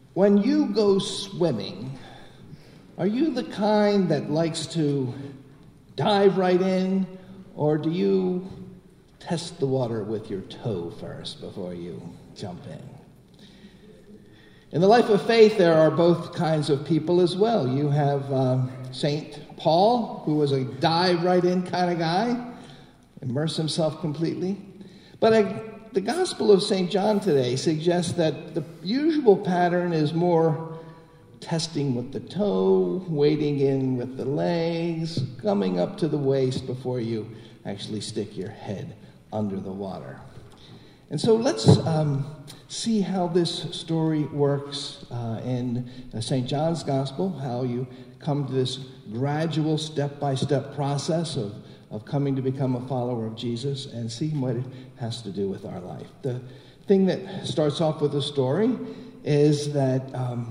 When you go swimming, are you the kind that likes to dive right in, or do you test the water with your toe first before you jump in? In the life of faith, there are both kinds of people as well. You have St. Paul, who was a dive right in kind of guy, immerse himself completely. But the Gospel of St. John today suggests that the usual pattern is more testing with the toe, wading in with the legs, coming up to the waist before you actually stick your head under the water. And so let's see how this story works in St. John's Gospel, how you come to this gradual step-by-step process of coming to become a follower of Jesus, and see what it has to do with our life. The thing that starts off with the story is that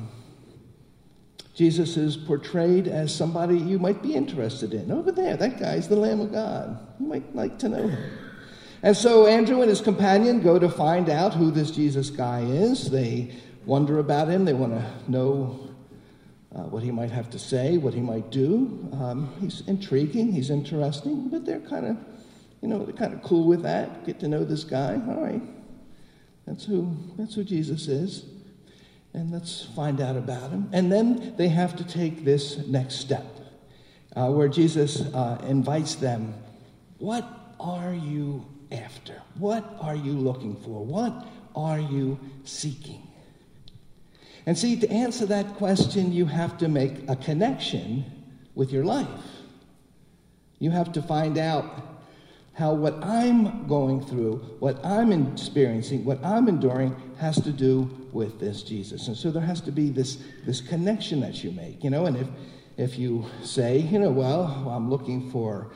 Jesus is portrayed as somebody you might be interested in. Over there, that guy's the Lamb of God. You might like to know him. And so Andrew and his companion go to find out who this Jesus guy is. They wonder about him. They want to know what he might have to say, what he might do. He's intriguing. He's interesting. But they're kind of cool with that. Get to know this guy. All right. That's who Jesus is. And let's find out about him. And then they have to take this next step where Jesus invites them. What are you after? What are you looking for? What are you seeking? And see, to answer that question, you have to make a connection with your life. You have to find out how what I'm going through, what I'm experiencing, what I'm enduring has to do with this Jesus. And so there has to be this connection that you make, and if you say, well, I'm looking for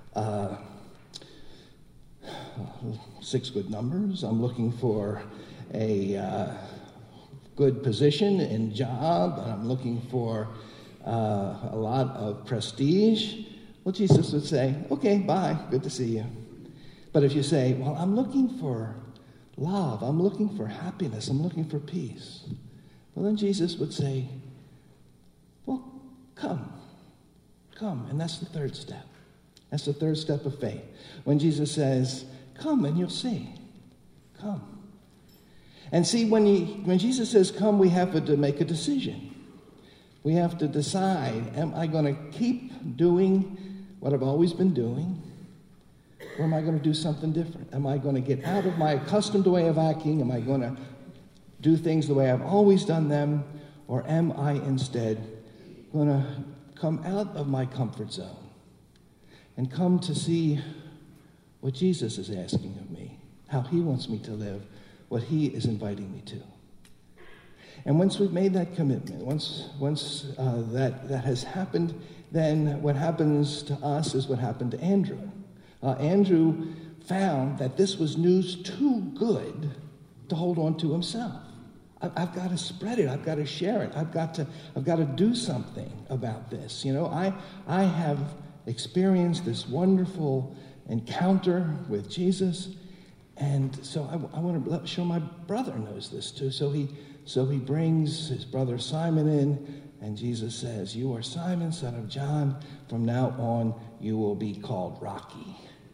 6 good numbers, I'm looking for a good position in job, and I'm looking for a lot of prestige, well, Jesus would say, okay, bye, good to see you. But if you say, well, I'm looking for love, I'm looking for happiness, I'm looking for peace, well, then Jesus would say, well, come. And that's the third step. That's the third step of faith. When Jesus says, come and you'll see. Come. And see, when Jesus says come, we have to make a decision. We have to decide, am I going to keep doing what I've always been doing? Or am I going to do something different? Am I going to get out of my accustomed way of acting? Am I going to do things the way I've always done them? Or am I instead going to come out of my comfort zone and come to see what Jesus is asking of me, how he wants me to live, what he is inviting me to? And once we've made that commitment, once that has happened, then what happens to us is what happened to Andrew. Andrew found that this was news too good to hold on to himself. I've got to spread it. I've got to share it. I've got to do something about this. I have experienced this wonderful encounter with Jesus, and so I want to show my brother knows this too. So he brings his brother Simon in, and Jesus says, "You are Simon, son of John. From now on, you will be called Rocky."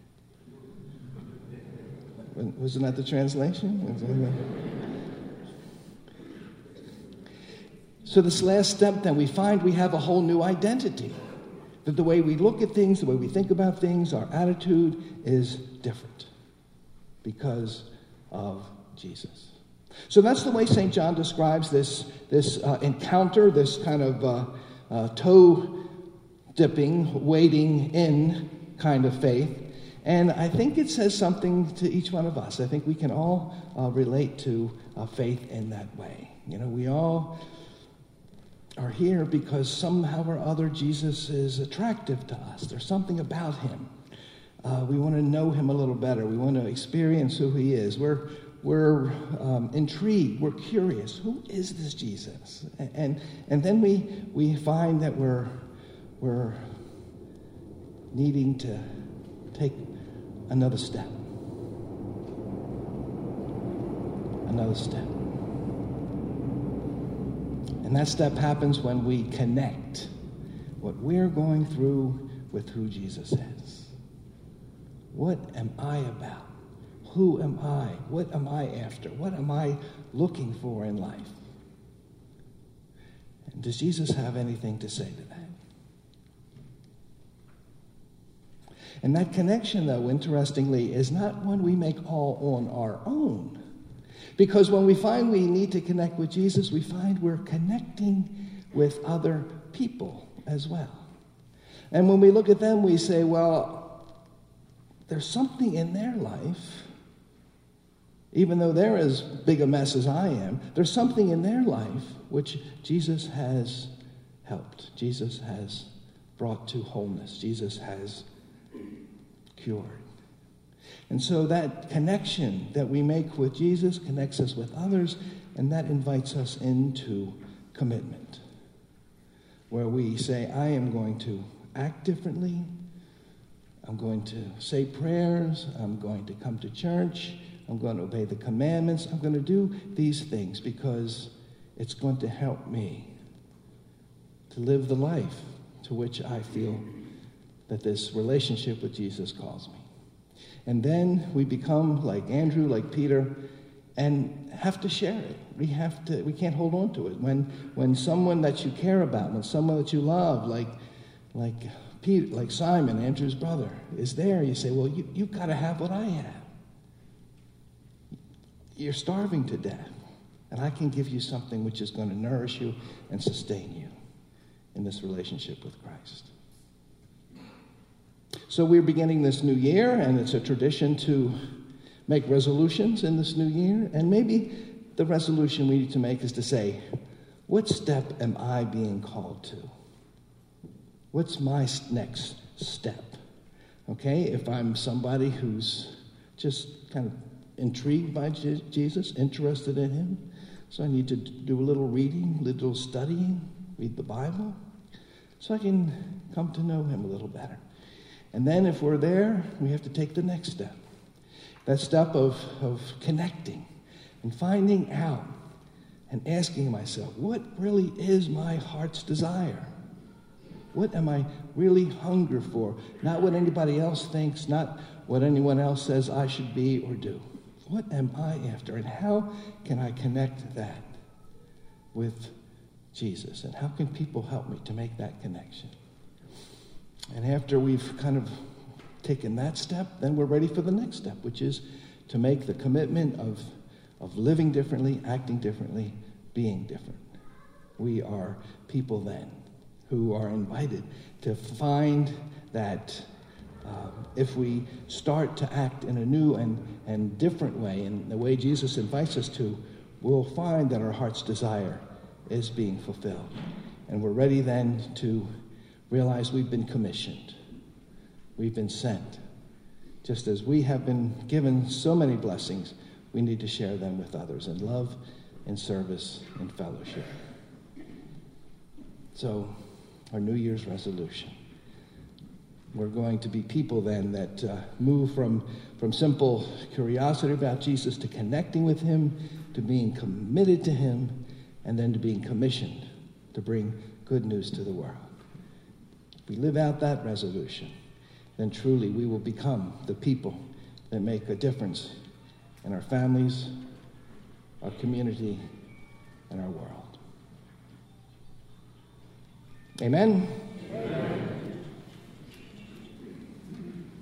Wasn't that the translation? So this last step, then, we find we have a whole new identity. That the way we look at things, the way we think about things, our attitude is different because of Jesus. So that's the way St. John describes this encounter, this kind of toe-dipping, wading in kind of faith. And I think it says something to each one of us. I think we can all relate to faith in that way. We all are here because somehow or other Jesus is attractive to us. There's something about him. We want to know him a little better. We want to experience who he is. We're intrigued. We're curious. Who is this Jesus? And then we find that we're needing to take another step. Another step. And that step happens when we connect what we're going through with who Jesus is. What am I about? Who am I? What am I after? What am I looking for in life? And does Jesus have anything to say to that? And that connection, though, interestingly, is not one we make all on our own. Because when we find we need to connect with Jesus, we find we're connecting with other people as well. And when we look at them, we say, well, there's something in their life, even though they're as big a mess as I am, there's something in their life which Jesus has helped. Jesus has brought to wholeness. Jesus has cured. And so that connection that we make with Jesus connects us with others, and that invites us into commitment, where we say, I am going to act differently, I'm going to say prayers, I'm going to come to church, I'm going to obey the commandments, I'm going to do these things because it's going to help me to live the life to which I feel that this relationship with Jesus calls me. And then we become like Andrew, like Peter, and have to share it. We can't hold on to it. When someone that you care about, when someone that you love, like Peter, like Simon, Andrew's brother, is there, you say, well, you've got to have what I have. You're starving to death, and I can give you something which is going to nourish you and sustain you in this relationship with Christ. So we're beginning this new year, and it's a tradition to make resolutions in this new year. And maybe the resolution we need to make is to say, what step am I being called to? What's my next step? Okay, if I'm somebody who's just kind of intrigued by Jesus, interested in him, so I need to do a little reading, a little studying, read the Bible, so I can come to know him a little better. And then if we're there, we have to take the next step. That step of connecting and finding out and asking myself, what really is my heart's desire? What am I really hungry for? Not what anybody else thinks, not what anyone else says I should be or do. What am I after? And how can I connect that with Jesus? And how can people help me to make that connection? And after we've kind of taken that step, then we're ready for the next step, which is to make the commitment of living differently, acting differently, being different. We are people then who are invited to find that if we start to act in a new and different way, in the way Jesus invites us to, we'll find that our heart's desire is being fulfilled. And we're ready then to realize we've been commissioned. We've been sent. Just as we have been given so many blessings, we need to share them with others in love, in service, in fellowship. So, our New Year's resolution. We're going to be people then that move from simple curiosity about Jesus to connecting with him, to being committed to him, and then to being commissioned to bring good news to the world. If we live out that resolution, then truly we will become the people that make a difference in our families, our community, and our world. Amen.